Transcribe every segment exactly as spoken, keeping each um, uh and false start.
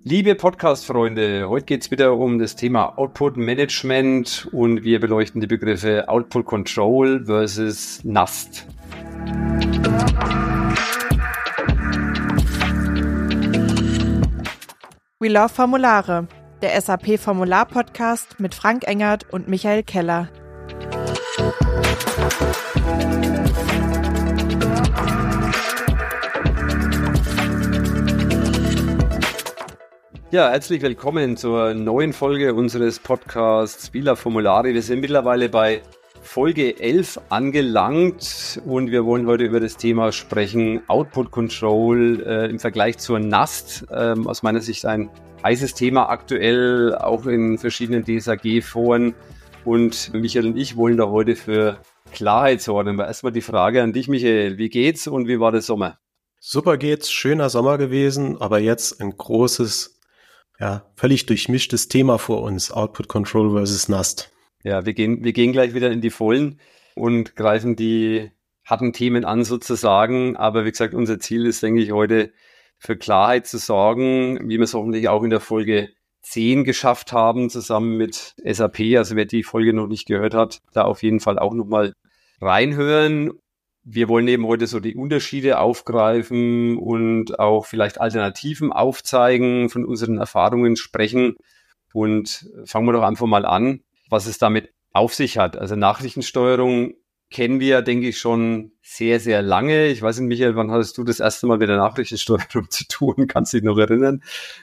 Liebe Podcast-Freunde, heute geht es wieder um das Thema Output Management und wir beleuchten die Begriffe Output Control versus N A S T. We Love Formulare, der S A P Formular-Podcast mit Frank Engert und Michael Keller. Ja, herzlich willkommen zur neuen Folge unseres Podcasts We Love Formulare. Wir sind mittlerweile bei Folge elf angelangt und wir wollen heute über das Thema sprechen, Output Control äh, im Vergleich zur N A S T. Ähm, aus meiner Sicht ein heißes Thema aktuell, auch in verschiedenen D S A G-Foren. Und Michael und ich wollen da heute für Klarheit sorgen. Aber erstmal die Frage an dich, Michael. Wie geht's und wie war der Sommer? Super geht's, schöner Sommer gewesen, aber jetzt ein großes, ja, völlig durchmischtes Thema vor uns, Output Control versus N A S T. Ja, wir gehen, wir gehen gleich wieder in die Vollen und greifen die harten Themen an sozusagen. Aber wie gesagt, unser Ziel ist, denke ich, heute für Klarheit zu sorgen, wie wir es hoffentlich auch in der Folge zehn geschafft haben, zusammen mit S A P. Also wer die Folge noch nicht gehört hat, da auf jeden Fall auch nochmal reinhören. Wir wollen eben heute so die Unterschiede aufgreifen und auch vielleicht Alternativen aufzeigen, von unseren Erfahrungen sprechen. Und fangen wir doch einfach mal an, was es damit auf sich hat. Also Nachrichtensteuerung kennen wir, denke ich, schon sehr, sehr lange. Ich weiß nicht, Michael, wann hattest du das erste Mal mit der Nachrichtensteuerung zu tun? Kannst du dich noch erinnern?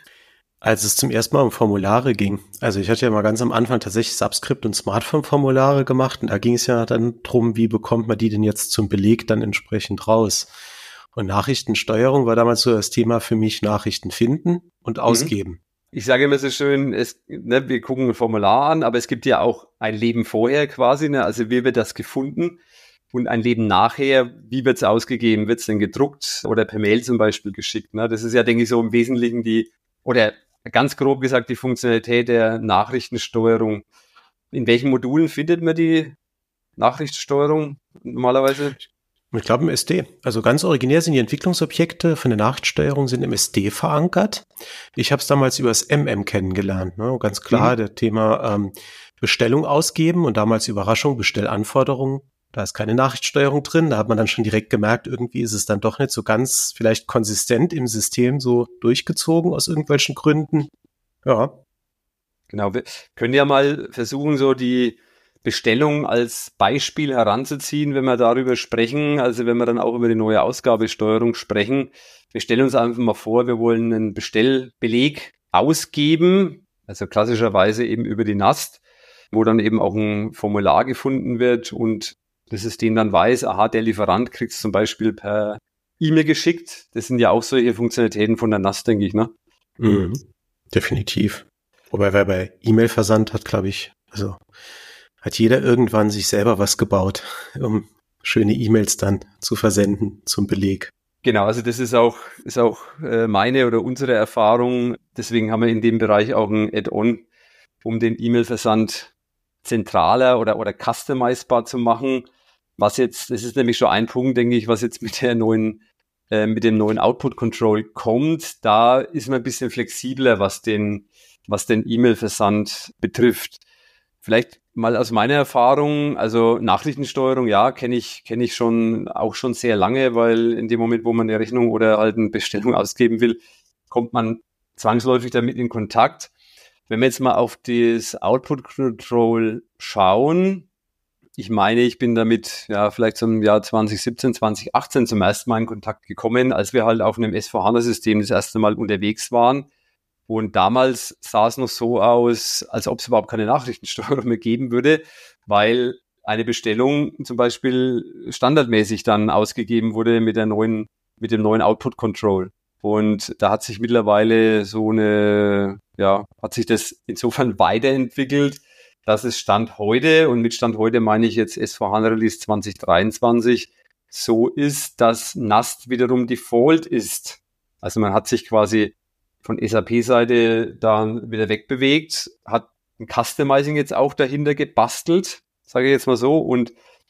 Als es zum ersten Mal um Formulare ging. Also ich hatte ja mal ganz am Anfang tatsächlich Subscript- und Smartphone-Formulare gemacht und da ging es ja dann drum, wie bekommt man die denn jetzt zum Beleg dann entsprechend raus. Und Nachrichtensteuerung war damals so das Thema für mich, Nachrichten finden und ausgeben. Ich sage immer so schön, es, ne, wir gucken ein Formular an, aber es gibt ja auch ein Leben vorher quasi, ne? Also wie wird das gefunden und ein Leben nachher, wie wird es ausgegeben, wird es denn gedruckt oder per Mail zum Beispiel geschickt. Ne? Das ist ja, denke ich, so im Wesentlichen die, oder ganz grob gesagt, die Funktionalität der Nachrichtensteuerung. In welchen Modulen findet man die Nachrichtensteuerung normalerweise? Ich glaube im S D. Also ganz originär sind die Entwicklungsobjekte von der Nachrichtensteuerung sind im S D verankert. Ich habe es damals über das M M kennengelernt. Ne? Ganz klar, mhm. Der Thema ähm, Bestellung ausgeben und damals Überraschung, Bestellanforderungen. Da ist keine Nachrichtensteuerung drin. Da hat man dann schon direkt gemerkt, irgendwie ist es dann doch nicht so ganz vielleicht konsistent im System so durchgezogen aus irgendwelchen Gründen. Ja. Genau, wir können ja mal versuchen, so die Bestellung als Beispiel heranzuziehen, wenn wir darüber sprechen, also wenn wir dann auch über die neue Ausgabesteuerung sprechen. Wir stellen uns einfach mal vor, wir wollen einen Bestellbeleg ausgeben, also klassischerweise eben über die N A S T, wo dann eben auch ein Formular gefunden wird und das System dann weiß, aha, der Lieferant kriegt es zum Beispiel per E-Mail geschickt. Das sind ja auch solche Funktionalitäten von der N A S T, denke ich, ne? Mhm, definitiv. Wobei, wer bei E-Mail-Versand hat, glaube ich, also hat jeder irgendwann sich selber was gebaut, um schöne E-Mails dann zu versenden zum Beleg. Genau, also das ist auch, ist auch äh, meine oder unsere Erfahrung. Deswegen haben wir in dem Bereich auch ein Add-on, um den E-Mail-Versand zentraler oder, oder customizbar zu machen. Was jetzt, das ist nämlich schon ein Punkt, denke ich, was jetzt mit der neuen, äh, mit dem neuen Output Control kommt. Da ist man ein bisschen flexibler, was den, was den E-Mail-Versand betrifft. Vielleicht mal aus meiner Erfahrung, also Nachrichtensteuerung, ja, kenne ich, kenne ich schon, auch schon sehr lange, weil in dem Moment, wo man eine Rechnung oder halt eine Bestellung ausgeben will, kommt man zwangsläufig damit in Kontakt. Wenn wir jetzt mal auf das Output Control schauen, ich meine, ich bin damit ja vielleicht zum Jahr zwanzig siebzehn, zwanzig achtzehn zum ersten Mal in Kontakt gekommen, als wir halt auf einem S vier HANA-System das erste Mal unterwegs waren. Und damals sah es noch so aus, als ob es überhaupt keine Nachrichtensteuerung mehr geben würde, weil eine Bestellung zum Beispiel standardmäßig dann ausgegeben wurde mit der neuen, mit dem neuen Output Control. Und da hat sich mittlerweile so eine, ja, hat sich das insofern weiterentwickelt, dass es Stand heute, und mit Stand heute meine ich jetzt S vier HANA Release zwanzig dreiundzwanzig, so ist, dass N A S T wiederum Default ist. Also man hat sich quasi von S A P-Seite dann wieder wegbewegt, hat ein Customizing jetzt auch dahinter gebastelt, sage ich jetzt mal so, und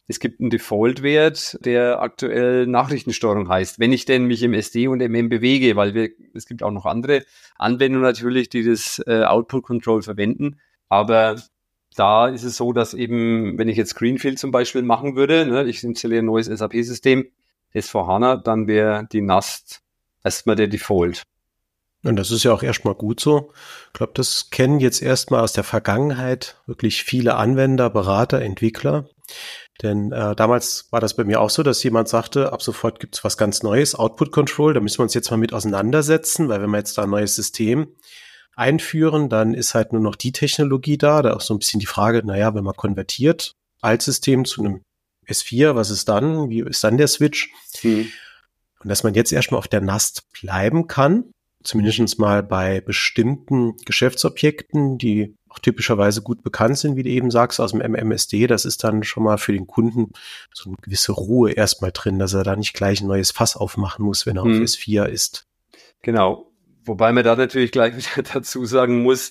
es gibt einen Default-Wert, der aktuell Nachrichtensteuerung heißt, wenn ich denn mich im S D und M M bewege, weil wir, es gibt auch noch andere Anwendungen natürlich, die das äh, Output Control verwenden, aber da ist es so, dass eben, wenn ich jetzt Greenfield zum Beispiel machen würde, ne, ich installiere ein neues S A P-System, S vier HANA, dann wäre die N A S T erstmal der Default. Und das ist ja auch erstmal gut so. Ich glaube, das kennen jetzt erstmal aus der Vergangenheit wirklich viele Anwender, Berater, Entwickler. Denn äh, damals war das bei mir auch so, dass jemand sagte, ab sofort gibt's was ganz Neues, Output Control, da müssen wir uns jetzt mal mit auseinandersetzen, weil wenn wir jetzt da ein neues System einführen, dann ist halt nur noch die Technologie da. Da auch so ein bisschen die Frage, naja, wenn man konvertiert, Altsystem zu einem S vier, was ist dann? Wie ist dann der Switch? Hm. Und dass man jetzt erstmal auf der N A S T bleiben kann, zumindest mal bei bestimmten Geschäftsobjekten, die auch typischerweise gut bekannt sind, wie du eben sagst, aus dem M M S D, das ist dann schon mal für den Kunden so eine gewisse Ruhe erstmal drin, dass er da nicht gleich ein neues Fass aufmachen muss, wenn er hm. auf S vier ist. Genau. Wobei man da natürlich gleich wieder dazu sagen muss,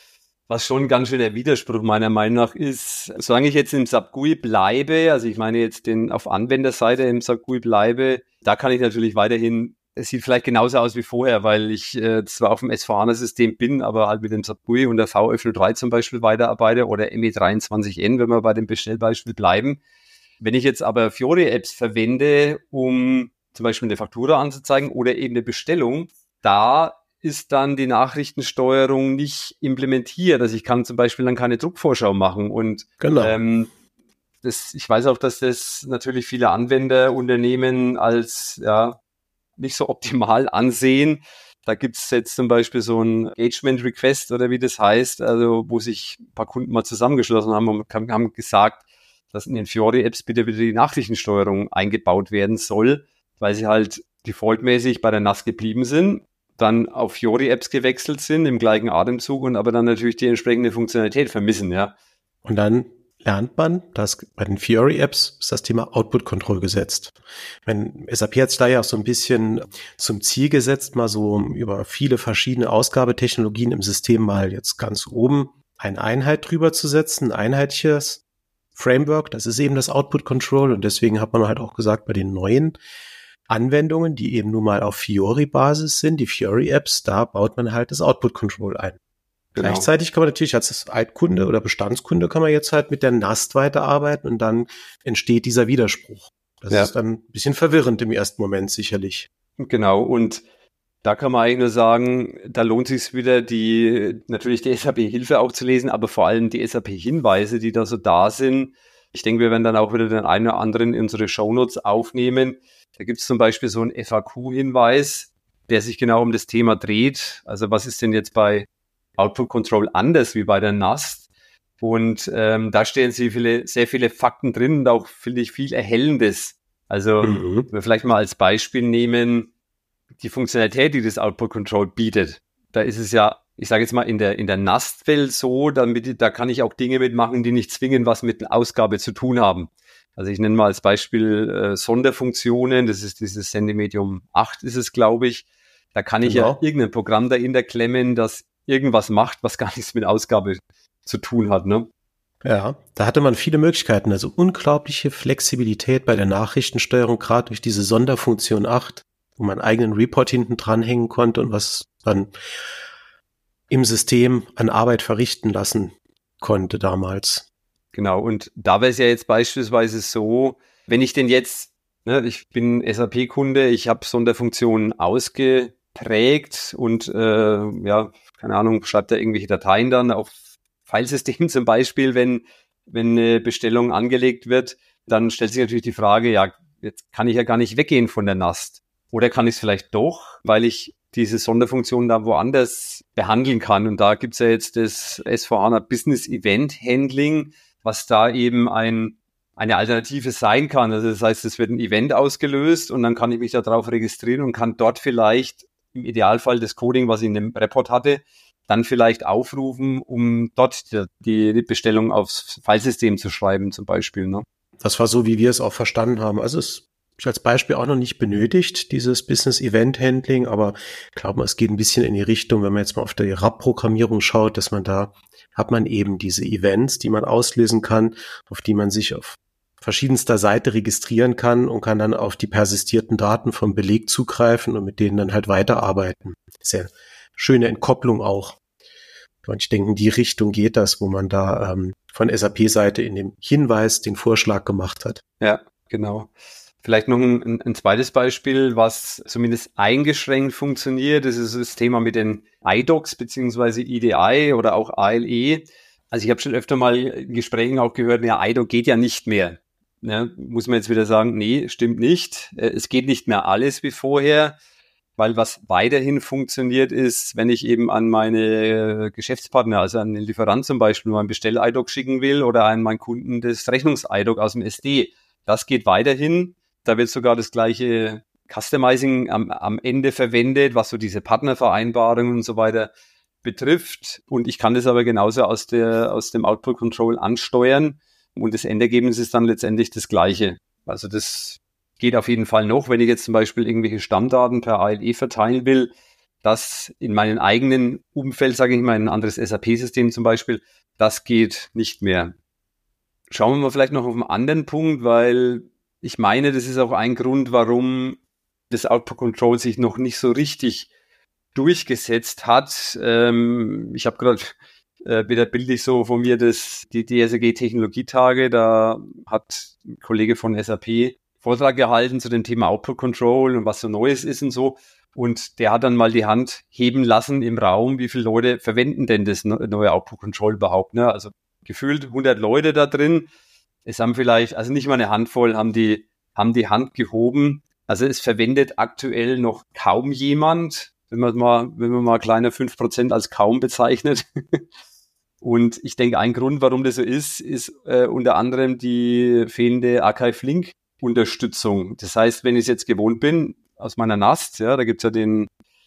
was schon ganz schön der Widerspruch meiner Meinung nach ist, solange ich jetzt im S A P G U I bleibe, also ich meine jetzt den auf Anwenderseite im S A P G U I bleibe, da kann ich natürlich weiterhin, es sieht vielleicht genauso aus wie vorher, weil ich äh, zwar auf dem S vier HANA-System bin, aber halt mit dem S A P G U I und der V elf null drei zum Beispiel weiterarbeite oder M E dreiundzwanzig N, wenn wir bei dem Bestellbeispiel bleiben. Wenn ich jetzt aber Fiori-Apps verwende, um zum Beispiel eine Faktura anzuzeigen oder eben eine Bestellung, da ist dann die Nachrichtensteuerung nicht implementiert. Also ich kann zum Beispiel dann keine Druckvorschau machen. Und genau. ähm, das, ich weiß auch, dass das natürlich viele Anwenderunternehmen als ja nicht so optimal ansehen. Da gibt es jetzt zum Beispiel so ein Engagement Request oder wie das heißt, also wo sich ein paar Kunden mal zusammengeschlossen haben und haben gesagt, dass in den Fiori-Apps bitte wieder die Nachrichtensteuerung eingebaut werden soll, weil sie halt defaultmäßig bei der N A S geblieben sind, dann auf Fiori-Apps gewechselt sind im gleichen Atemzug und aber dann natürlich die entsprechende Funktionalität vermissen, ja. Und dann lernt man, dass bei den Fiori-Apps ist das Thema Output Control gesetzt. Wenn S A P hat sich da ja auch so ein bisschen zum Ziel gesetzt, mal so über viele verschiedene Ausgabetechnologien im System mal jetzt ganz oben eine Einheit drüber zu setzen, ein einheitliches Framework, das ist eben das Output Control und deswegen hat man halt auch gesagt, bei den neuen Anwendungen, die eben nun mal auf Fiori-Basis sind, die Fiori-Apps, da baut man halt das Output Control ein. Genau. Gleichzeitig kann man natürlich als Altkunde oder Bestandskunde kann man jetzt halt mit der N A S T weiterarbeiten und dann entsteht dieser Widerspruch. Das ja. ist dann ein bisschen verwirrend im ersten Moment sicherlich. Genau, und da kann man eigentlich nur sagen, da lohnt sich wieder, die natürlich die S A P-Hilfe auch zu lesen, aber vor allem die S A P-Hinweise, die da so da sind. Ich denke, wir werden dann auch wieder den einen oder anderen in unsere Shownotes aufnehmen. Da gibt es zum Beispiel so einen F A Q-Hinweis, der sich genau um das Thema dreht. Also was ist denn jetzt bei Output Control anders wie bei der N A S T? Und ähm, da stehen sehr viele, sehr viele Fakten drin und auch, finde ich, viel Erhellendes. Also mhm. wir vielleicht mal als Beispiel nehmen, die Funktionalität, die das Output Control bietet. Da ist es ja, ich sage jetzt mal, in der in der N A S T-Welt so, damit, da kann ich auch Dinge mitmachen, die nicht zwingend was mit der Ausgabe zu tun haben. Also ich nenne mal als Beispiel äh, Sonderfunktionen, das ist dieses Sendemedium acht ist es, glaube ich. Da kann ich genau. ja irgendein Programm dahinter klemmen, das irgendwas macht, was gar nichts mit Ausgabe zu tun hat, ne? Ja, da hatte man viele Möglichkeiten, also unglaubliche Flexibilität bei der Nachrichtensteuerung, gerade durch diese Sonderfunktion acht, wo man einen eigenen Report hinten dranhängen konnte und was dann im System an Arbeit verrichten lassen konnte damals. Genau, und da wäre es ja jetzt beispielsweise so, wenn ich denn jetzt, ne, ich bin S A P-Kunde, ich habe Sonderfunktionen ausgeprägt und äh, ja, keine Ahnung, schreibt da irgendwelche Dateien dann auf Filesystem zum Beispiel, wenn wenn eine Bestellung angelegt wird, dann stellt sich natürlich die Frage, ja, jetzt kann ich ja gar nicht weggehen von der N A S T. Oder kann ich es vielleicht doch, weil ich diese Sonderfunktion da woanders behandeln kann. Und da gibt's ja jetzt das S vier HANA Business Event Handling, was da eben ein eine Alternative sein kann. Also das heißt, es wird ein Event ausgelöst und dann kann ich mich da drauf registrieren und kann dort vielleicht im Idealfall das Coding, was ich in dem Report hatte, dann vielleicht aufrufen, um dort die, die Bestellung aufs Filesystem zu schreiben zum Beispiel. Ne? Das war so, wie wir es auch verstanden haben. Also es ist als Beispiel auch noch nicht benötigt, dieses Business-Event-Handling, aber ich glaube, es geht ein bisschen in die Richtung, wenn man jetzt mal auf die R A P-Programmierung schaut, dass man da, hat man eben diese Events, die man auslösen kann, auf die man sich auf verschiedenster Seite registrieren kann und kann dann auf die persistierten Daten vom Beleg zugreifen und mit denen dann halt weiterarbeiten. Sehr schöne Entkopplung auch. Und ich denke, in die Richtung geht das, wo man da ähm, von S A P-Seite in dem Hinweis den Vorschlag gemacht hat. Ja, genau. Vielleicht noch ein, ein zweites Beispiel, was zumindest eingeschränkt funktioniert. Das ist das Thema mit den I D O Cs beziehungsweise E D I oder auch A L E. Also ich habe schon öfter mal in Gesprächen auch gehört, ja, I D O C geht ja nicht mehr. Ne? Muss man jetzt wieder sagen, nee, stimmt nicht. Es geht nicht mehr alles wie vorher, weil was weiterhin funktioniert ist, wenn ich eben an meine Geschäftspartner, also an den Lieferant zum Beispiel, mein Bestell-I D O C schicken will oder an meinen Kunden das Rechnungs-I D O C aus dem S D. Das geht weiterhin. Da wird sogar das gleiche Customizing am, am Ende verwendet, was so diese Partnervereinbarungen und so weiter betrifft. Und ich kann das aber genauso aus der, aus dem Output Control ansteuern. Und das Endergebnis ist dann letztendlich das gleiche. Also das geht auf jeden Fall noch, wenn ich jetzt zum Beispiel irgendwelche Stammdaten per A L E verteilen will, das in meinem eigenen Umfeld, sage ich mal, ein anderes S A P-System zum Beispiel, das geht nicht mehr. Schauen wir mal vielleicht noch auf einen anderen Punkt, weil ich meine, das ist auch ein Grund, warum das Output Control sich noch nicht so richtig durchgesetzt hat. Ähm, ich habe gerade äh, wieder bildlich so von mir das, die D S A G-Technologietage, da hat ein Kollege von S A P Vortrag gehalten zu dem Thema Output Control und was so Neues ist und so. Und der hat dann mal die Hand heben lassen im Raum, wie viele Leute verwenden denn das neue Output Control überhaupt. Ne? Also gefühlt hundert Leute da drin. Es haben vielleicht, also nicht mal eine Handvoll, haben die, haben die Hand gehoben. Also es verwendet aktuell noch kaum jemand, wenn man mal, wenn man mal kleine fünf Prozent als kaum bezeichnet. Und ich denke, ein Grund, warum das so ist, ist äh, unter anderem die fehlende Archive-Link-Unterstützung. Das heißt, wenn ich es jetzt gewohnt bin, aus meiner N A S T, ja, da gibt's ja den,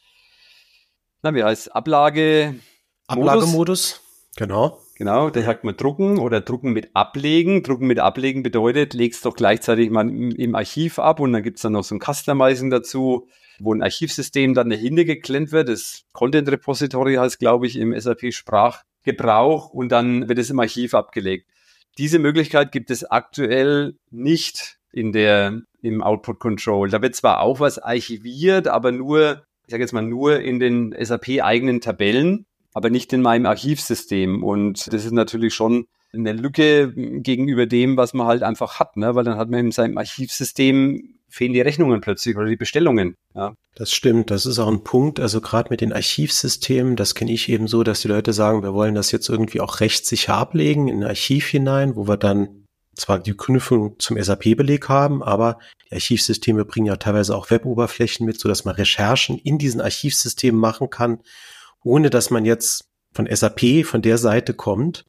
na, wie heißt Ablage? Ablagemodus, genau. Genau, da sagt man drucken oder drucken mit ablegen. Drucken mit ablegen bedeutet, legst doch gleichzeitig mal im, im Archiv ab und dann gibt's dann noch so ein Customizing dazu, wo ein Archivsystem dann dahinter geklemmt wird. Das Content Repository heißt, glaube ich, im S A P-Sprachgebrauch und dann wird es im Archiv abgelegt. Diese Möglichkeit gibt es aktuell nicht in der, im Output Control. Da wird zwar auch was archiviert, aber nur, ich sage jetzt mal nur in den S A P-eigenen Tabellen, aber nicht in meinem Archivsystem. Und das ist natürlich schon eine Lücke gegenüber dem, was man halt einfach hat, ne? Weil dann hat man in seinem Archivsystem fehlen die Rechnungen plötzlich oder die Bestellungen. Ja. Das stimmt, das ist auch ein Punkt. Also gerade mit den Archivsystemen, das kenne ich eben so, dass die Leute sagen, wir wollen das jetzt irgendwie auch rechtssicher ablegen in ein Archiv hinein, wo wir dann zwar die Knüpfung zum S A P-Beleg haben, aber die Archivsysteme bringen ja teilweise auch Web-Oberflächen mit, sodass man Recherchen in diesen Archivsystemen machen kann, ohne dass man jetzt von S A P, von der Seite kommt.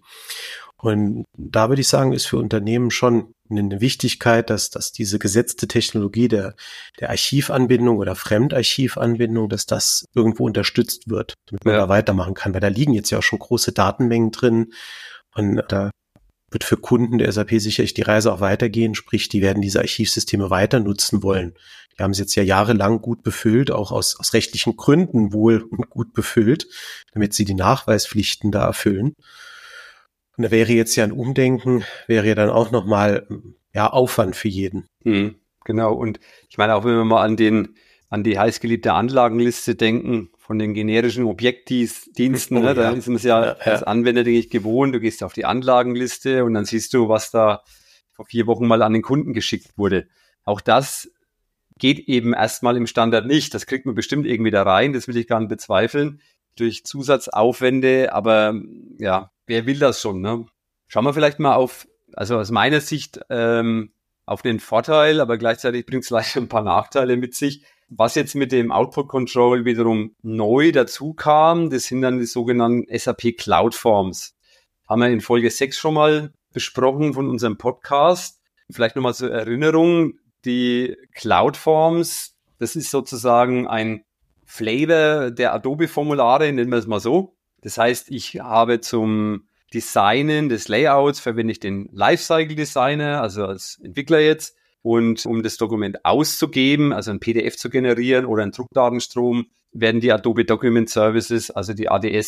Und da würde ich sagen, ist für Unternehmen schon eine Wichtigkeit, dass, dass diese gesetzte Technologie der, der Archivanbindung oder Fremdarchivanbindung, dass das irgendwo unterstützt wird, damit man ja da weitermachen kann. Weil da liegen jetzt ja auch schon große Datenmengen drin und da wird für Kunden der S A P sicherlich die Reise auch weitergehen, sprich, die werden diese Archivsysteme weiter nutzen wollen. Die haben es jetzt ja jahrelang gut befüllt, auch aus, aus rechtlichen Gründen wohl gut befüllt, damit sie die Nachweispflichten da erfüllen. Und da wäre jetzt ja ein Umdenken, wäre ja dann auch nochmal ja, Aufwand für jeden. Hm, genau, und ich meine, auch wenn wir mal an den an die heißgeliebte Anlagenliste denken, von den generischen Objektdiensten, oh, ne, ja. Da ist man es ja, ja als Anwender, denke ich, gewohnt, du gehst auf die Anlagenliste und dann siehst du, was da vor vier Wochen mal an den Kunden geschickt wurde. Auch das geht eben erstmal im Standard nicht. Das kriegt man bestimmt irgendwie da rein, das will ich gar nicht bezweifeln, durch Zusatzaufwände, aber ja, wer will das schon, ne? Schauen wir vielleicht mal auf, also aus meiner Sicht, ähm, auf den Vorteil, aber gleichzeitig bringt es leider ein paar Nachteile mit sich. Was jetzt mit dem Output Control wiederum neu dazu kam, das sind dann die sogenannten S A P Cloud Forms. Haben wir in Folge sechs schon mal besprochen von unserem Podcast. Vielleicht nochmal zur Erinnerung, die Cloud Forms, das ist sozusagen ein Flavor der Adobe-Formulare, nennen wir es mal so. Das heißt, ich habe zum Designen des Layouts verwende ich den Lifecycle Designer, also als Entwickler jetzt. Und um das Dokument auszugeben, also ein P D F zu generieren oder einen Druckdatenstrom, werden die Adobe Document Services, also die A D S,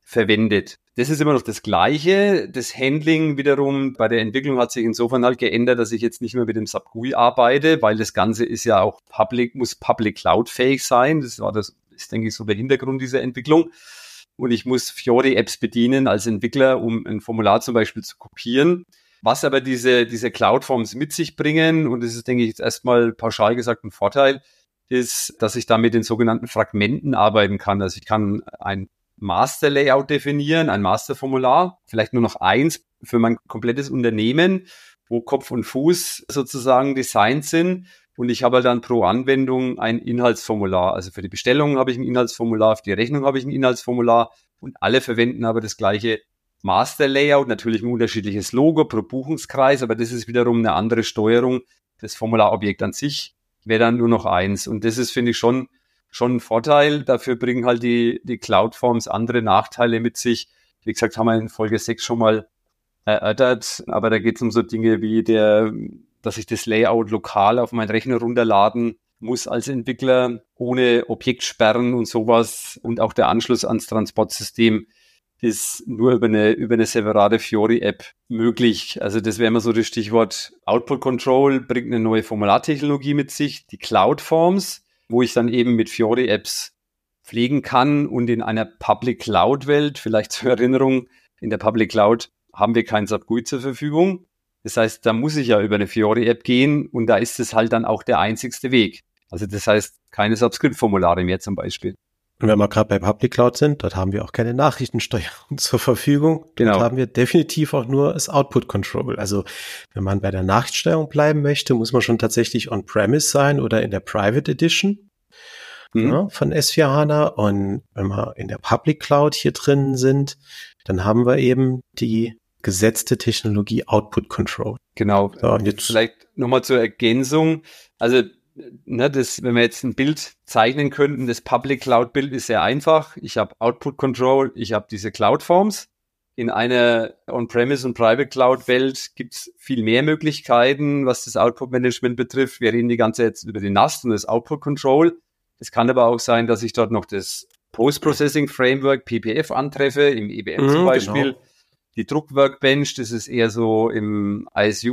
verwendet. Das ist immer noch das Gleiche. Das Handling wiederum bei der Entwicklung hat sich insofern halt geändert, dass ich jetzt nicht mehr mit dem S A P G U I arbeite, weil das Ganze ist ja auch public, muss Public Cloud fähig sein. Das war das, ist denke ich so der Hintergrund dieser Entwicklung. Und ich muss Fiori-Apps bedienen als Entwickler, um ein Formular zum Beispiel zu kopieren. Was aber diese, diese Cloud-Forms mit sich bringen, und das ist, denke ich, jetzt erstmal pauschal gesagt ein Vorteil, ist, dass ich da mit den sogenannten Fragmenten arbeiten kann. Also ich kann ein Master-Layout definieren, ein Master-Formular, vielleicht nur noch eins für mein komplettes Unternehmen, wo Kopf und Fuß sozusagen designt sind. Und ich habe dann pro Anwendung ein Inhaltsformular. Also für die Bestellung habe ich ein Inhaltsformular, für die Rechnung habe ich ein Inhaltsformular und alle verwenden aber das gleiche Master-Layout, natürlich ein unterschiedliches Logo pro Buchungskreis, aber das ist wiederum eine andere Steuerung. Das Formularobjekt an sich wäre dann nur noch eins. Und das ist, finde ich, schon, schon ein Vorteil. Dafür bringen halt die, die Cloud-Forms andere Nachteile mit sich. Wie gesagt, haben wir in Folge sechs schon mal erörtert, aber da geht es um so Dinge wie der, dass ich das Layout lokal auf meinen Rechner runterladen muss als Entwickler, ohne Objektsperren und sowas. Und auch der Anschluss ans Transportsystem ist nur über eine, über eine separate Fiori-App möglich. Also das wäre immer so das Stichwort Output Control, bringt eine neue Formulartechnologie mit sich, die Cloud-Forms, wo ich dann eben mit Fiori-Apps pflegen kann und in einer Public Cloud-Welt, vielleicht zur Erinnerung, in der Public Cloud haben wir kein S A P G U I zur Verfügung. Das heißt, da muss ich ja über eine Fiori-App gehen und da ist es halt dann auch der einzigste Weg. Also das heißt, keine Subscript-Formulare mehr zum Beispiel. Und wenn wir gerade bei Public Cloud sind, dort haben wir auch keine Nachrichtensteuerung zur Verfügung. Genau. Dort haben wir definitiv auch nur das Output Control. Also wenn man bei der Nachrichtensteuerung bleiben möchte, muss man schon tatsächlich on-premise sein oder in der Private Edition mhm. ja, von S vier HANA. Und wenn wir in der Public Cloud hier drin sind, dann haben wir eben die gesetzte Technologie Output Control. Genau. So, und jetzt vielleicht nochmal zur Ergänzung. Also Ne, das, wenn wir jetzt ein Bild zeichnen könnten, das Public Cloud Bild ist sehr einfach. Ich habe Output Control, ich habe diese Cloud Forms. In einer On-Premise und Private Cloud Welt gibt es viel mehr Möglichkeiten, was das Output Management betrifft. Wir reden die ganze Zeit jetzt über den N A S T und das Output Control. Es kann aber auch sein, dass ich dort noch das Post-Processing Framework P P F antreffe, im E B M mhm, zum Beispiel. Genau. Die Druckworkbench, das ist eher so im I S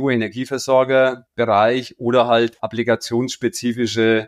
U-Energieversorger-Bereich oder halt applikationsspezifische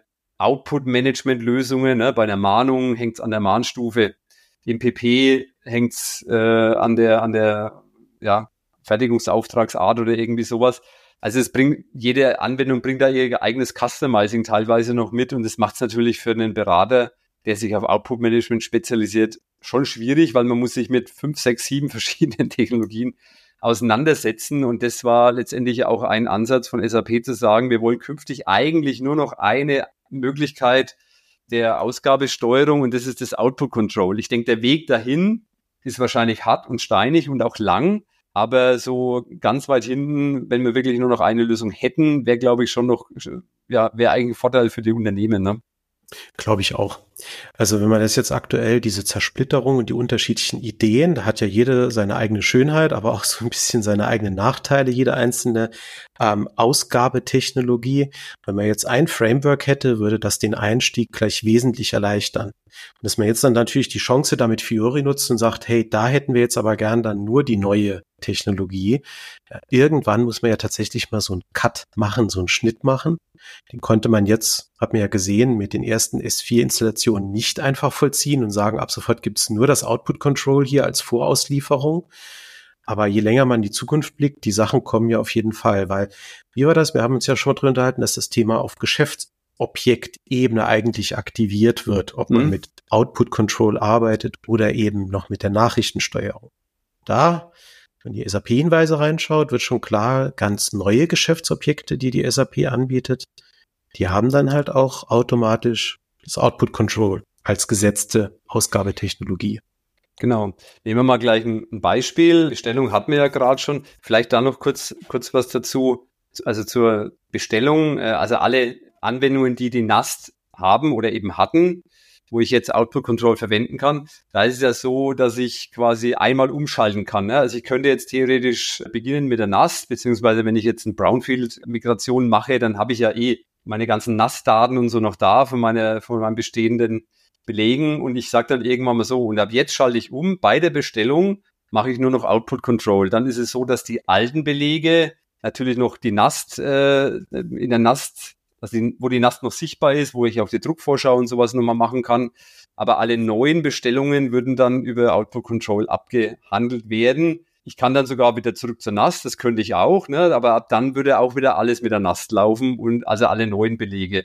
Output-Management-Lösungen. Ne? Bei einer Mahnung hängt es an der Mahnstufe. Im P P hängt es äh, an der, an der ja, Fertigungsauftragsart oder irgendwie sowas. Also es bringt, jede Anwendung bringt da ihr eigenes Customizing teilweise noch mit und das macht es natürlich für einen Berater, der sich auf Output-Management spezialisiert, schon schwierig, weil man muss sich mit fünf, sechs, sieben verschiedenen Technologien auseinandersetzen. Und das war letztendlich auch ein Ansatz von S A P zu sagen, wir wollen künftig eigentlich nur noch eine Möglichkeit der Ausgabesteuerung und das ist das Output Control. Ich denke, der Weg dahin ist wahrscheinlich hart und steinig und auch lang, aber so ganz weit hinten, wenn wir wirklich nur noch eine Lösung hätten, wäre, glaube ich, schon noch, ja, wäre eigentlich ein Vorteil für die Unternehmen, ne? Glaube ich auch. Also wenn man das jetzt aktuell, diese Zersplitterung und die unterschiedlichen Ideen, da hat ja jede seine eigene Schönheit, aber auch so ein bisschen seine eigenen Nachteile, jede einzelne ähm, Ausgabetechnologie. Wenn man jetzt ein Framework hätte, würde das den Einstieg gleich wesentlich erleichtern. Und dass man jetzt dann natürlich die Chance damit Fiori nutzt und sagt, hey, da hätten wir jetzt aber gern dann nur die neue Technologie. Ja, irgendwann muss man ja tatsächlich mal so einen Cut machen, so einen Schnitt machen. Den konnte man jetzt, hat man ja gesehen, mit den ersten S vier Installationen nicht einfach vollziehen und sagen, ab sofort gibt es nur das Output Control hier als Vorauslieferung. Aber je länger man in die Zukunft blickt, die Sachen kommen ja auf jeden Fall, weil, wie war das? Wir haben uns ja schon mal drüber unterhalten, dass das Thema auf Geschäftsobjektebene eigentlich aktiviert wird, ob man mhm. mit Output Control arbeitet oder eben noch mit der Nachrichtensteuerung. Da, wenn die S A P-Hinweise reinschaut, wird schon klar, ganz neue Geschäftsobjekte, die die S A P anbietet, die haben dann halt auch automatisch das Output Control als gesetzte Ausgabetechnologie. Genau. Nehmen wir mal gleich ein Beispiel. Bestellung hatten wir ja gerade schon. Vielleicht da noch kurz kurz was dazu. Also zur Bestellung. Also alle Anwendungen, die die N A S T haben oder eben hatten, wo ich jetzt Output Control verwenden kann, da ist es ja so, dass ich quasi einmal umschalten kann. Ne? Also ich könnte jetzt theoretisch beginnen mit der N A S T, beziehungsweise wenn ich jetzt eine Brownfield-Migration mache, dann habe ich ja eh meine ganzen N A S T-Daten und so noch da von meiner, von meinem bestehenden belegen und ich sage dann irgendwann mal so, und ab jetzt schalte ich um, bei der Bestellung mache ich nur noch Output Control. Dann ist es so, dass die alten Belege natürlich noch die N A S T, äh, in der N A S T, also die, wo die N A S T noch sichtbar ist, wo ich auch die Druckvorschau und sowas nochmal machen kann. Aber alle neuen Bestellungen würden dann über Output Control abgehandelt werden. Ich kann dann sogar wieder zurück zur N A S T, das könnte ich auch, ne? Aber ab dann würde auch wieder alles mit der N A S T laufen und also alle neuen Belege.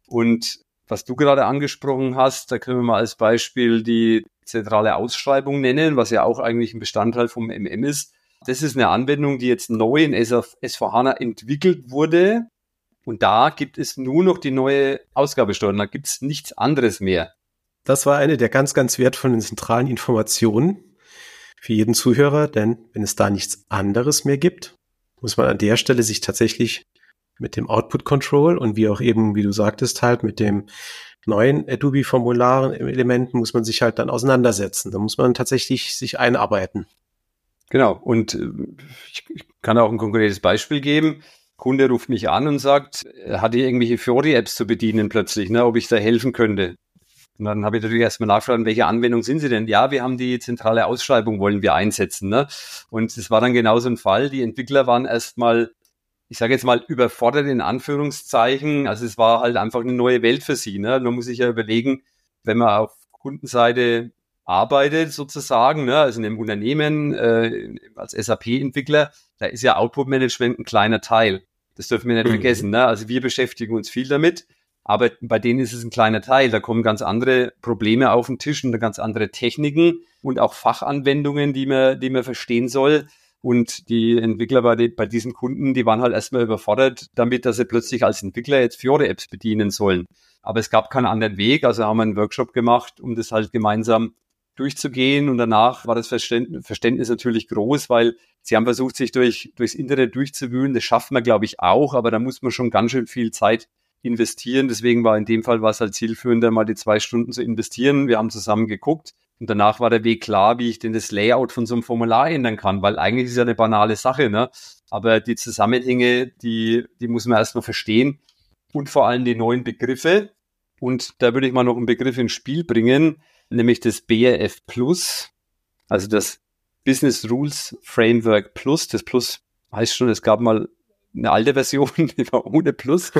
Und was du gerade angesprochen hast, da können wir mal als Beispiel die zentrale Ausschreibung nennen, was ja auch eigentlich ein Bestandteil vom M M ist. Das ist eine Anwendung, die jetzt neu in S vier HANA entwickelt wurde. Und da gibt es nur noch die neue Ausgabesteuerung. Da gibt es nichts anderes mehr. Das war eine der ganz, ganz wertvollen zentralen Informationen für jeden Zuhörer, denn wenn es da nichts anderes mehr gibt, muss man an der Stelle sich tatsächlich mit dem Output Control und wie auch eben, wie du sagtest, halt mit dem neuen Adobe-Formularen Elementen muss man sich halt dann auseinandersetzen. Da muss man tatsächlich sich einarbeiten. Genau. Und ich, ich kann auch ein konkretes Beispiel geben. Kunde ruft mich an und sagt, er hatte irgendwelche Fiori-Apps zu bedienen plötzlich, ne, ob ich da helfen könnte. Und dann habe ich natürlich erstmal nachgefragt, welche Anwendung sind Sie denn? Ja, wir haben die zentrale Ausschreibung, wollen wir einsetzen. Ne? Und es war dann genau so ein Fall. Die Entwickler waren erstmal, ich sage jetzt mal, überfordert in Anführungszeichen. Also es war halt einfach eine neue Welt für sie. Ne? Man muss sich ja überlegen, wenn man auf Kundenseite arbeitet sozusagen, ne? Also in einem Unternehmen äh, als S A P-Entwickler, da ist ja Output-Management ein kleiner Teil. Das dürfen wir nicht mhm. vergessen. Ne? Also wir beschäftigen uns viel damit. Aber bei denen ist es ein kleiner Teil. Da kommen ganz andere Probleme auf den Tisch und ganz andere Techniken und auch Fachanwendungen, die man, die man verstehen soll. Und die Entwickler bei, die, bei diesen Kunden, die waren halt erstmal überfordert damit, dass sie plötzlich als Entwickler jetzt Fiori-Apps bedienen sollen. Aber es gab keinen anderen Weg. Also haben wir einen Workshop gemacht, um das halt gemeinsam durchzugehen. Und danach war das Verständnis natürlich groß, weil sie haben versucht, sich durch, durchs Internet durchzuwühlen. Das schafft man, glaube ich, auch. Aber da muss man schon ganz schön viel Zeit investieren. Deswegen war in dem Fall war es halt zielführender, mal die zwei Stunden zu investieren. Wir haben zusammen geguckt und danach war der Weg klar, wie ich denn das Layout von so einem Formular ändern kann, weil eigentlich ist ja eine banale Sache, ne? Aber die Zusammenhänge, die, die muss man erstmal verstehen und vor allem die neuen Begriffe. Und da würde ich mal noch einen Begriff ins Spiel bringen, nämlich das B R F Plus, also das Business Rules Framework Plus. Das Plus heißt schon, es gab mal eine alte Version, die war ohne Plus.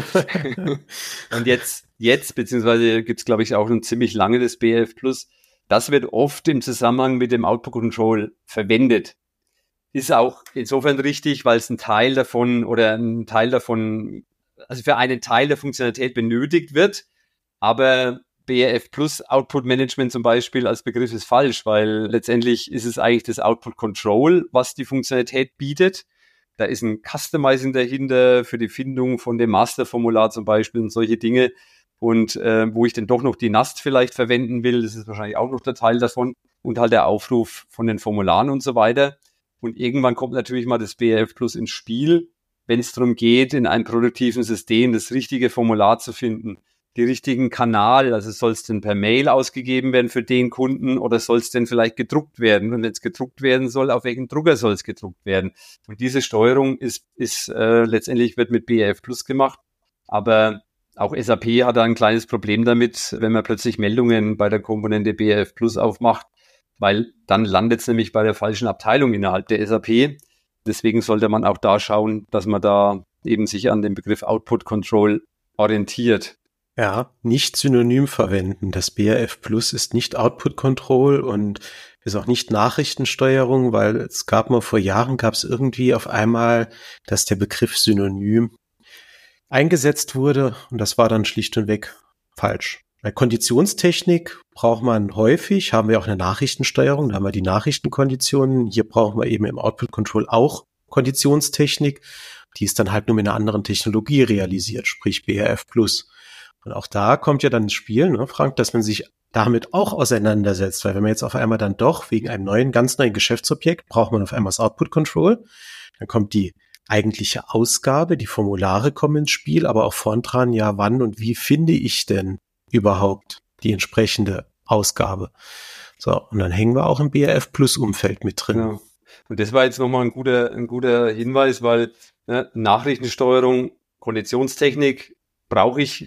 Und jetzt, jetzt, beziehungsweise gibt es, glaube ich, auch ein ziemlich lange das B R F Plus. Das wird oft im Zusammenhang mit dem Output Control verwendet. Ist auch insofern richtig, weil es ein Teil davon oder ein Teil davon, also für einen Teil der Funktionalität benötigt wird. Aber B R F Plus Output Management zum Beispiel als Begriff ist falsch, weil letztendlich ist es eigentlich das Output Control, was die Funktionalität bietet. Da ist ein Customizing dahinter für die Findung von dem Masterformular zum Beispiel und solche Dinge. Und äh, wo ich dann doch noch die N A S T vielleicht verwenden will, das ist wahrscheinlich auch noch der Teil davon. Und halt der Aufruf von den Formularen und so weiter. Und irgendwann kommt natürlich mal das B R F Plus ins Spiel, wenn es darum geht, in einem produktiven System das richtige Formular zu finden. Die richtigen Kanal, also soll es denn per Mail ausgegeben werden für den Kunden oder soll es denn vielleicht gedruckt werden? Und wenn es gedruckt werden soll, auf welchen Drucker soll es gedruckt werden? Und diese Steuerung ist, ist äh, letztendlich wird mit B R F Plus gemacht, aber auch S A P hat da ein kleines Problem damit, wenn man plötzlich Meldungen bei der Komponente B R F Plus aufmacht, weil dann landet es nämlich bei der falschen Abteilung innerhalb der S A P. Deswegen sollte man auch da schauen, dass man da eben sich an dem Begriff Output Control orientiert. Ja, nicht synonym verwenden. Das B R F Plus ist nicht Output Control und ist auch nicht Nachrichtensteuerung, weil es gab mal vor Jahren, gab es irgendwie auf einmal, dass der Begriff synonym eingesetzt wurde und das war dann schlicht und weg falsch. Bei Konditionstechnik braucht man häufig, haben wir auch eine Nachrichtensteuerung, da haben wir die Nachrichtenkonditionen. Hier brauchen wir eben im Output Control auch Konditionstechnik. Die ist dann halt nur mit einer anderen Technologie realisiert, sprich B R F Plus. Und auch da kommt ja dann ins Spiel, ne, Frank, dass man sich damit auch auseinandersetzt, weil wenn man jetzt auf einmal dann doch wegen einem neuen, ganz neuen Geschäftsobjekt braucht man auf einmal das Output Control, dann kommt die eigentliche Ausgabe, die Formulare kommen ins Spiel, aber auch vorn dran, ja, wann und wie finde ich denn überhaupt die entsprechende Ausgabe? So, und dann hängen wir auch im B R F Plus Umfeld mit drin. Genau. Und das war jetzt nochmal ein guter, ein guter Hinweis, weil ne, Nachrichtensteuerung, Konditionstechnik brauche ich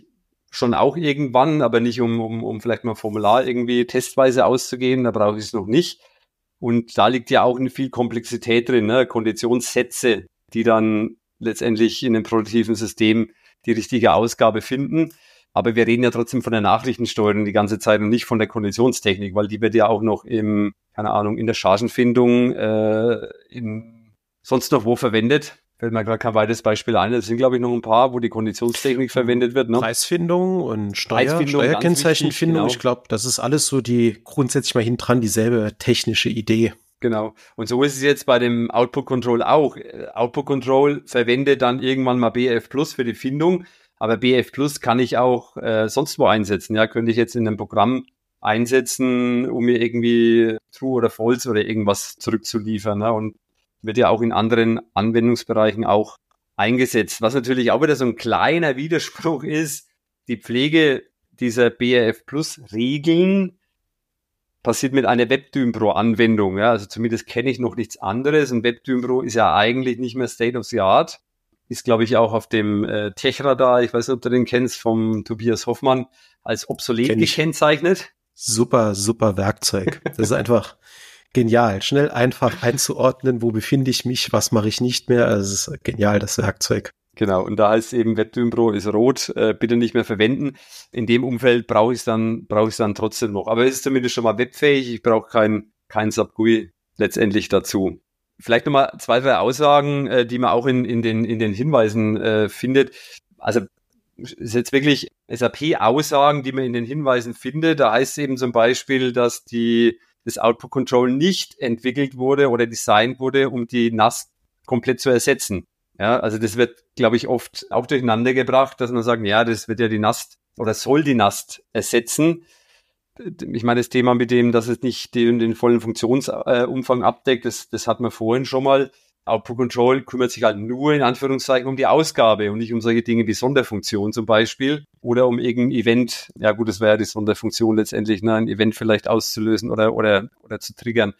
schon auch irgendwann, aber nicht um, um, um vielleicht mal ein Formular irgendwie testweise auszugeben, da brauche ich es noch nicht. Und da liegt ja auch eine viel Komplexität drin, ne? Konditionssätze, die dann letztendlich in einem produktiven System die richtige Ausgabe finden. Aber wir reden ja trotzdem von der Nachrichtensteuerung die ganze Zeit und nicht von der Konditionstechnik, weil die wird ja auch noch im, keine Ahnung, in der Chargenfindung, äh, in sonst noch wo verwendet. Fällt mir gerade kein weiteres Beispiel ein. Es sind, glaube ich, noch ein paar, wo die Konditionstechnik verwendet wird. Ne? Preisfindung und Steuer, Preisfindung, Steuerkennzeichenfindung. Genau. Ich glaube, das ist alles so die grundsätzlich mal hinten dran dieselbe technische Idee. Genau. Und so ist es jetzt bei dem Output Control auch. Output Control verwendet dann irgendwann mal B F Plus für die Findung. Aber B F Plus kann ich auch äh, sonst wo einsetzen. Ja, könnte ich jetzt in einem Programm einsetzen, um mir irgendwie True oder False oder irgendwas zurückzuliefern. Ne? Und wird ja auch in anderen Anwendungsbereichen auch eingesetzt. Was natürlich auch wieder so ein kleiner Widerspruch ist, die Pflege dieser B R F Plus Regeln passiert mit einer WebDynPro-Anwendung. Ja, also zumindest kenne ich noch nichts anderes. Und WebDynPro ist ja eigentlich nicht mehr State of the Art. Ist, glaube ich, auch auf dem äh, Tech-Radar, ich weiß nicht, ob du den kennst, vom Tobias Hoffmann, als obsolet gekennzeichnet. Super, super Werkzeug. Das ist einfach genial. Schnell, einfach einzuordnen, wo befinde ich mich, was mache ich nicht mehr. Also es ist genial, das Werkzeug. Genau, und da heißt eben WebDynPro ist rot, äh, bitte nicht mehr verwenden. In dem Umfeld brauche ich es dann, brauche ich es dann trotzdem noch. Aber es ist zumindest schon mal webfähig. Ich brauche kein, kein SAP G U I letztendlich dazu. Vielleicht nochmal zwei, drei Aussagen, äh, die man auch in, in, den, in den Hinweisen äh, findet. Also ist jetzt wirklich S A P-Aussagen, die man in den Hinweisen findet. Da heißt es eben zum Beispiel, dass die, das Output Control nicht entwickelt wurde oder designt wurde, um die N A S komplett zu ersetzen. Ja, also das wird, glaube ich, oft auch durcheinander gebracht, dass man sagt, ja, das wird ja die N A S oder soll die N A S ersetzen. Ich meine, das Thema mit dem, dass es nicht den, den vollen Funktionsumfang abdeckt, das, das hat man vorhin schon mal. Output Control kümmert sich halt nur in Anführungszeichen um die Ausgabe und nicht um solche Dinge wie Sonderfunktion zum Beispiel oder um irgendein Event. Ja gut, das wäre ja die Sonderfunktion letztendlich, ne, ein Event vielleicht auszulösen oder, oder, oder zu triggern.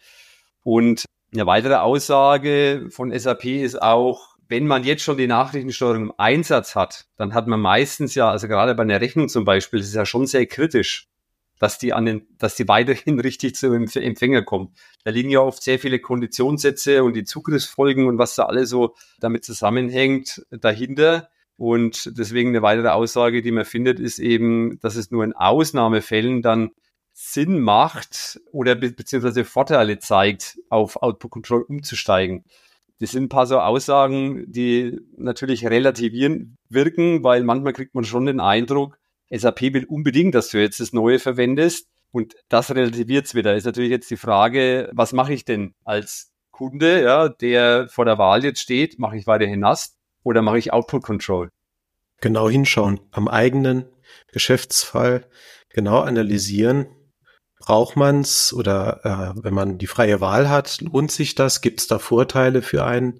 Und eine weitere Aussage von S A P ist auch, wenn man jetzt schon die Nachrichtensteuerung im Einsatz hat, dann hat man meistens ja, also gerade bei einer Rechnung zum Beispiel, das ist ja schon sehr kritisch, dass die an den, dass die weiterhin richtig zum Empfänger kommt. Da liegen ja oft sehr viele Konditionssätze und die Zugriffsfolgen und was da alles so damit zusammenhängt dahinter. Und deswegen eine weitere Aussage, die man findet, ist eben, dass es nur in Ausnahmefällen dann Sinn macht oder be- beziehungsweise Vorteile zeigt, auf Output Control umzusteigen. Das sind ein paar so Aussagen, die natürlich relativierend wirken, weil manchmal kriegt man schon den Eindruck, S A P will unbedingt, dass du jetzt das Neue verwendest und das relativiert es wieder. Ist natürlich jetzt die Frage, was mache ich denn als Kunde, ja, der vor der Wahl jetzt steht, mache ich weiterhin N A S oder mache ich Output Control? Genau hinschauen, am eigenen Geschäftsfall genau analysieren. Braucht man's oder äh, wenn man die freie Wahl hat, lohnt sich das? Gibt es da Vorteile für einen?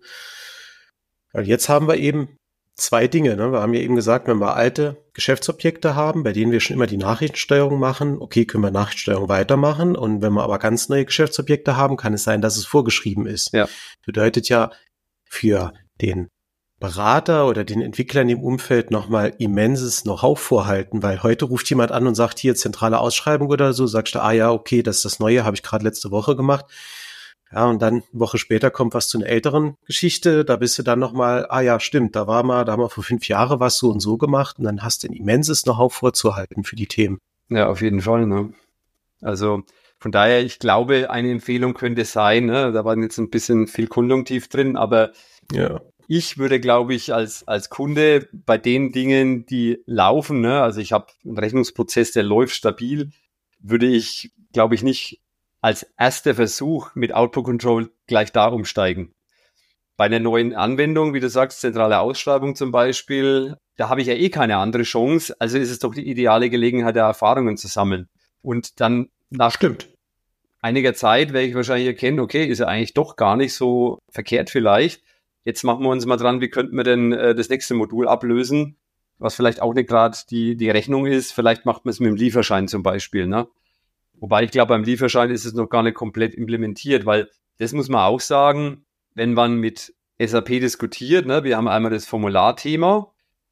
Weil jetzt haben wir eben zwei Dinge. Ne? Wir haben ja eben gesagt, wenn wir alte Geschäftsobjekte haben, bei denen wir schon immer die Nachrichtensteuerung machen, okay, können wir Nachrichtensteuerung weitermachen. Und wenn wir aber ganz neue Geschäftsobjekte haben, kann es sein, dass es vorgeschrieben ist. Ja. Bedeutet ja für den Berater oder den Entwickler in dem Umfeld nochmal immenses Know-how vorhalten, weil heute ruft jemand an und sagt, hier zentrale Ausschreibung oder so, sagst du, ah ja, okay, das ist das Neue, habe ich gerade letzte Woche gemacht. Ja, und dann eine Woche später kommt was zu einer älteren Geschichte, da bist du dann nochmal, ah ja, stimmt, da war mal, da haben wir vor fünf Jahren was so und so gemacht und dann hast du ein immenses Know-how vorzuhalten für die Themen. Ja, auf jeden Fall, ne? Also von daher, ich glaube, eine Empfehlung könnte sein, ne? Da war jetzt ein bisschen viel Konjunktiv drin, aber ja. Ich würde, glaube ich, als als Kunde bei den Dingen, die laufen, ne, also ich habe einen Rechnungsprozess, der läuft stabil, würde ich, glaube ich, nicht als erster Versuch mit Output Control gleich da umsteigen. Bei einer neuen Anwendung, wie du sagst, zentrale Ausschreibung zum Beispiel, da habe ich ja eh keine andere Chance, also ist es doch die ideale Gelegenheit, da Erfahrungen zu sammeln. Und dann nach Stimmt. einiger Zeit werde ich wahrscheinlich erkennen, okay, ist ja eigentlich doch gar nicht so verkehrt vielleicht. Jetzt machen wir uns mal dran, wie könnten wir denn äh, das nächste Modul ablösen, was vielleicht auch nicht gerade die, die Rechnung ist. Vielleicht macht man es mit dem Lieferschein zum Beispiel, ne? Wobei ich glaube, beim Lieferschein ist es noch gar nicht komplett implementiert, weil das muss man auch sagen, wenn man mit S A P diskutiert, ne? Wir haben einmal das Formularthema,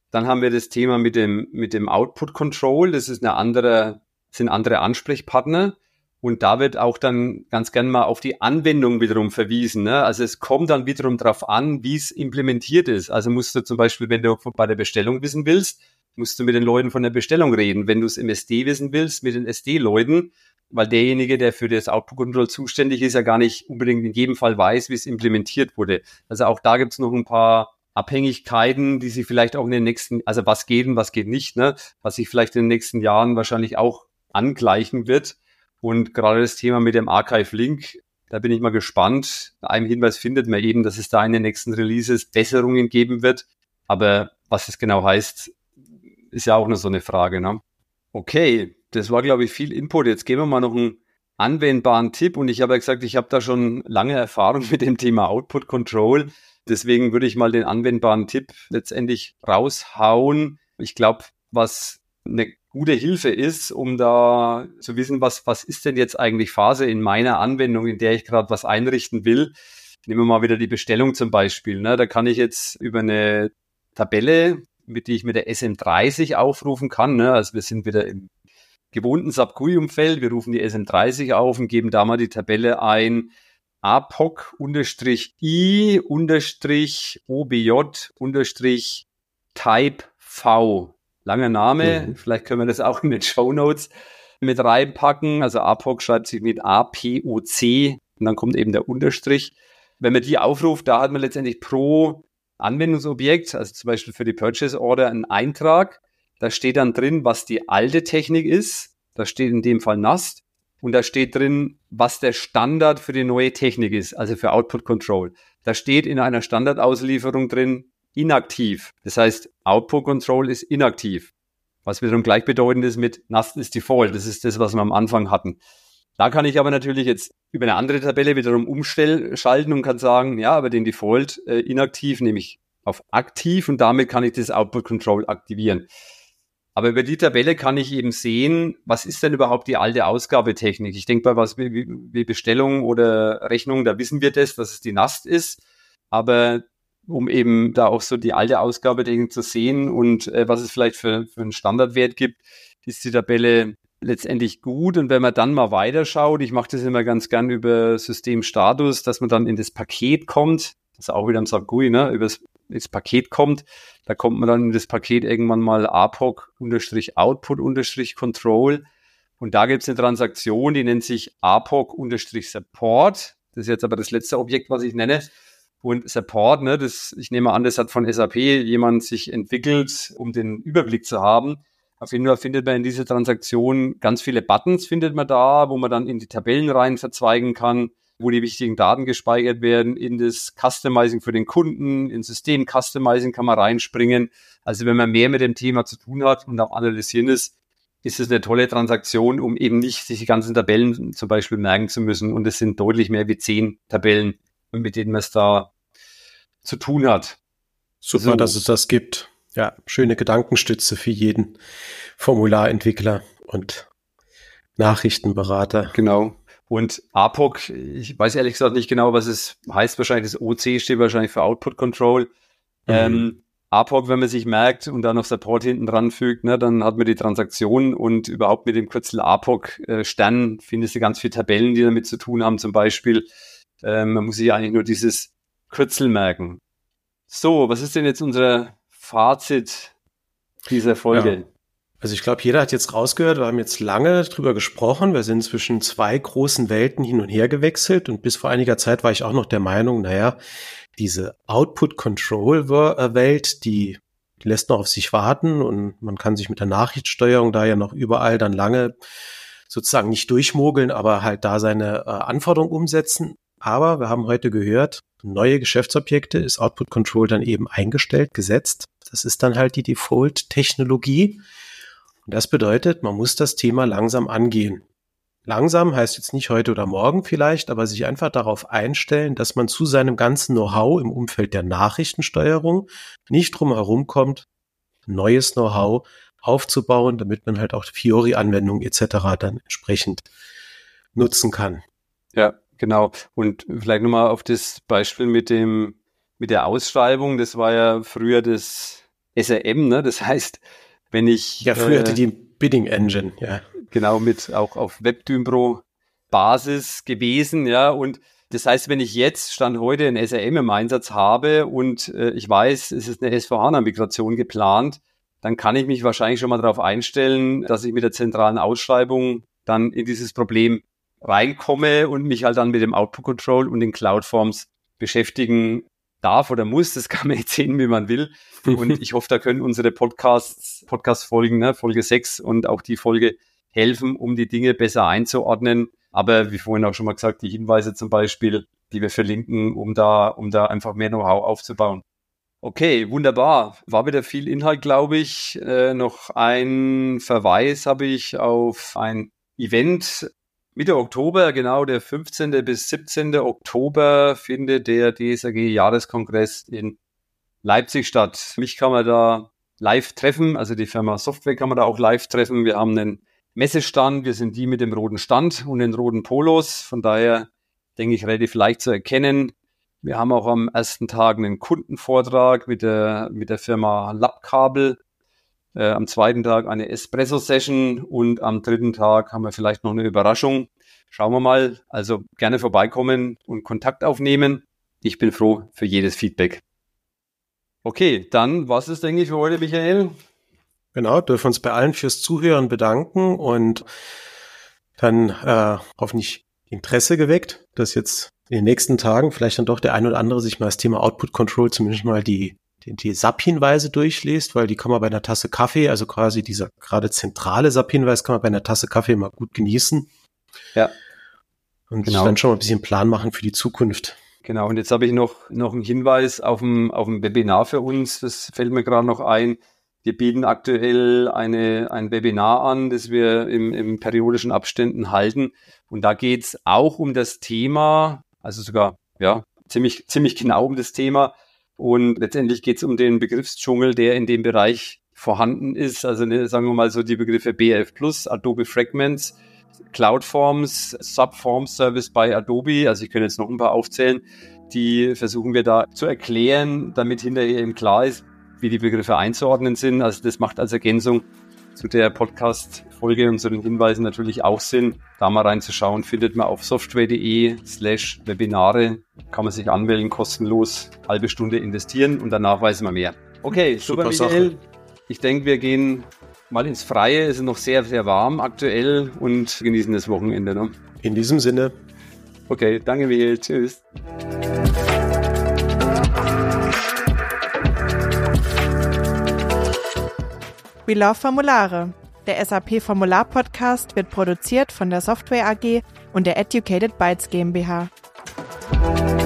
Dann haben wir das Thema mit dem, mit dem Output Control. Das ist eine andere, sind andere Ansprechpartner. Und da wird auch dann ganz gern mal auf die Anwendung wiederum verwiesen. Ne? Also es kommt dann wiederum darauf an, wie es implementiert ist. Also musst du zum Beispiel, wenn du bei der Bestellung wissen willst, musst du mit den Leuten von der Bestellung reden. Wenn du es im S D wissen willst, mit den S D-Leuten, weil derjenige, der für das Output Control zuständig ist, ja gar nicht unbedingt in jedem Fall weiß, wie es implementiert wurde. Also auch da gibt es noch ein paar Abhängigkeiten, die sich vielleicht auch in den nächsten, also was geht und was geht nicht, ne? Was sich vielleicht in den nächsten Jahren wahrscheinlich auch angleichen wird. Und gerade das Thema mit dem Archive Link, da bin ich mal gespannt. Einem Hinweis findet man eben, dass es da in den nächsten Releases Besserungen geben wird. Aber was es genau heißt, ist ja auch noch so eine Frage, ne? Okay, das war, glaube ich, viel Input. Jetzt geben wir mal noch einen anwendbaren Tipp. Und ich habe ja gesagt, ich habe da schon lange Erfahrung mit dem Thema Output Control. Deswegen würde ich mal den anwendbaren Tipp letztendlich raushauen. Ich glaube, was eine gute Hilfe ist, um da zu wissen, was, was ist denn jetzt eigentlich Phase in meiner Anwendung, in der ich gerade was einrichten will. Nehmen wir mal wieder die Bestellung zum Beispiel. Ne? Da kann ich jetzt über eine Tabelle, mit die ich mit der S M dreißig aufrufen kann. Ne? Also wir sind wieder im gewohnten SAP G U I-Umfeld. Wir rufen die S M dreißig auf und geben da mal die Tabelle ein. A P O C-I O B J Type V. Langer Name. Mhm. Vielleicht können wir das auch in den Shownotes mit reinpacken. Also A P O C schreibt sich mit A P O C und dann kommt eben der Unterstrich. Wenn man die aufruft, da hat man letztendlich pro Anwendungsobjekt, also zum Beispiel für die Purchase Order, einen Eintrag. Da steht dann drin, was die alte Technik ist. Da steht in dem Fall N A S T. Und da steht drin, was der Standard für die neue Technik ist, also für Output Control. Da steht in einer Standardauslieferung drin, inaktiv. Das heißt, Output Control ist inaktiv. Was wiederum gleichbedeutend ist mit N A S T ist Default. Das ist das, was wir am Anfang hatten. Da kann ich aber natürlich jetzt über eine andere Tabelle wiederum umschalten und kann sagen, ja, aber den Default äh, inaktiv nehme ich auf aktiv und damit kann ich das Output Control aktivieren. Aber über die Tabelle kann ich eben sehen, was ist denn überhaupt die alte Ausgabetechnik. Ich denke, bei was wie, wie Bestellung oder Rechnung, da wissen wir das, dass es die N A S T ist. Aber um eben da auch so die alte Ausgabetechnik zu sehen und äh, was es vielleicht für, für einen Standardwert gibt, ist die Tabelle letztendlich gut. Und wenn man dann mal weiterschaut, ich mache das immer ganz gern über Systemstatus, dass man dann in das Paket kommt, das ist auch wieder im SAP G U I, ne, über das, das Paket kommt, da kommt man dann in das Paket irgendwann mal A P O C-Output-Control und da gibt es eine Transaktion, die nennt sich A P O C-Support. Das ist jetzt aber das letzte Objekt, was ich nenne. Und Support, ne, das, ich nehme an, das hat von S A P jemand sich entwickelt, um den Überblick zu haben. Auf jeden Fall findet man in dieser Transaktion ganz viele Buttons, findet man da, wo man dann in die Tabellen rein verzweigen kann, wo die wichtigen Daten gespeichert werden, in das Customizing für den Kunden, in System Customizing kann man reinspringen. Also wenn man mehr mit dem Thema zu tun hat und auch analysieren ist, ist es eine tolle Transaktion, um eben nicht sich die ganzen Tabellen zum Beispiel merken zu müssen. Und es sind deutlich mehr wie zehn Tabellen, mit denen man es da zu tun hat. Super, so, dass es das gibt. Ja, schöne Gedankenstütze für jeden Formularentwickler und Nachrichtenberater. Genau. Und A P O C, ich weiß ehrlich gesagt nicht genau, was es heißt. Wahrscheinlich das O C steht wahrscheinlich für Output Control. Mhm. Ähm, A P O C, wenn man sich merkt und dann noch Support hinten dran fügt, ne, dann hat man die Transaktion und überhaupt mit dem Kürzel A P O C äh, Stern findest du ganz viele Tabellen, die damit zu tun haben. Zum Beispiel, ähm, man muss sich eigentlich nur dieses Kürzel merken. So, was ist denn jetzt unser Fazit dieser Folge? Ja. Also ich glaube, jeder hat jetzt rausgehört, wir haben jetzt lange drüber gesprochen, wir sind zwischen zwei großen Welten hin und her gewechselt und bis vor einiger Zeit war ich auch noch der Meinung, naja, diese Output-Control-Welt, die, die lässt noch auf sich warten und man kann sich mit der Nachrichtensteuerung da ja noch überall dann lange sozusagen nicht durchmogeln, aber halt da seine äh, Anforderungen umsetzen. Aber wir haben heute gehört, neue Geschäftsobjekte ist Output Control dann eben eingestellt, gesetzt. Das ist dann halt die Default-Technologie. Und das bedeutet, man muss das Thema langsam angehen. Langsam heißt jetzt nicht heute oder morgen vielleicht, aber sich einfach darauf einstellen, dass man zu seinem ganzen Know-how im Umfeld der Nachrichtensteuerung nicht drum herum kommt, neues Know-how aufzubauen, damit man halt auch Fiori-Anwendungen et cetera dann entsprechend nutzen kann. Ja, genau. Und vielleicht nochmal auf das Beispiel mit dem mit der Ausschreibung. Das war ja früher das S R M, ne? Das heißt, wenn ich... Ja, früher äh, hatte die Bidding Engine, ja. Genau, mit auch auf WebDynpro Basis gewesen, ja, und das heißt, wenn ich jetzt, Stand heute, ein S R M im Einsatz habe und äh, ich weiß, es ist eine S vier HANA-Migration geplant, dann kann ich mich wahrscheinlich schon mal darauf einstellen, dass ich mit der zentralen Ausschreibung dann in dieses Problem reinkomme und mich halt dann mit dem Output Control und den Cloud Forms beschäftigen darf oder muss. Das kann man jetzt sehen, wie man will. Und ich hoffe, da können unsere Podcasts, Podcast-Folgen, ne, Folge sechs und auch die Folge helfen, um die Dinge besser einzuordnen. Aber wie vorhin auch schon mal gesagt, die Hinweise zum Beispiel, die wir verlinken, um da, um da einfach mehr Know-how aufzubauen. Okay, wunderbar. War wieder viel Inhalt, glaube ich. Äh, noch ein Verweis habe ich auf ein Event Mitte Oktober, genau der fünfzehnten bis siebzehnten Oktober findet der D S A G-Jahreskongress in Leipzig statt. Mich kann man da live treffen, also die Firma Software kann man da auch live treffen. Wir haben einen Messestand, wir sind die mit dem roten Stand und den roten Polos, von daher denke ich relativ leicht zu erkennen. Wir haben auch am ersten Tag einen Kundenvortrag mit der, mit der Firma Labkabel. Äh, am zweiten Tag eine Espresso-Session und am dritten Tag haben wir vielleicht noch eine Überraschung. Schauen wir mal. Also gerne vorbeikommen und Kontakt aufnehmen. Ich bin froh für jedes Feedback. Okay, dann was ist, denke ich, für heute, Michael? Genau, dürfen uns bei allen fürs Zuhören bedanken und dann äh, hoffentlich Interesse geweckt, dass jetzt in den nächsten Tagen vielleicht dann doch der ein oder andere sich mal das Thema Output Control zumindest mal die die, die S A P-Hinweise durchliest, weil die kann man bei einer Tasse Kaffee, also quasi dieser gerade zentrale S A P-Hinweis kann man bei einer Tasse Kaffee mal gut genießen. Ja. Und genau. Dann schon mal ein bisschen Plan machen für die Zukunft. Genau, und jetzt habe ich noch, noch einen Hinweis auf ein, auf ein Webinar für uns, das fällt mir gerade noch ein. Wir bieten aktuell eine, ein Webinar an, das wir im, im periodischen Abständen halten. Und da geht es auch um das Thema, also sogar ja ziemlich, ziemlich genau um das Thema. Und letztendlich geht es um den Begriffsdschungel, der in dem Bereich vorhanden ist. Also ne, sagen wir mal so die Begriffe B F Plus, Adobe Fragments, Cloud Forms, Subform Service bei Adobe. Also ich könnte jetzt noch ein paar aufzählen. Die versuchen wir da zu erklären, damit hinterher eben klar ist, wie die Begriffe einzuordnen sind. Also das macht als Ergänzung zu der Podcast-Folge und zu den Hinweisen natürlich auch Sinn. Da mal reinzuschauen, findet man auf software.de slash Webinare. Kann man sich anmelden, kostenlos, halbe Stunde investieren und danach weiß man mehr. Okay, super, super Michael. Sache. Ich denke, wir gehen mal ins Freie. Es ist noch sehr, sehr warm aktuell und genießen das Wochenende. Ne? In diesem Sinne. Okay, danke Michael. Tschüss. We Love Formulare. Der S A P Formular Podcast wird produziert von der Software A G und der Educated Bytes GmbH.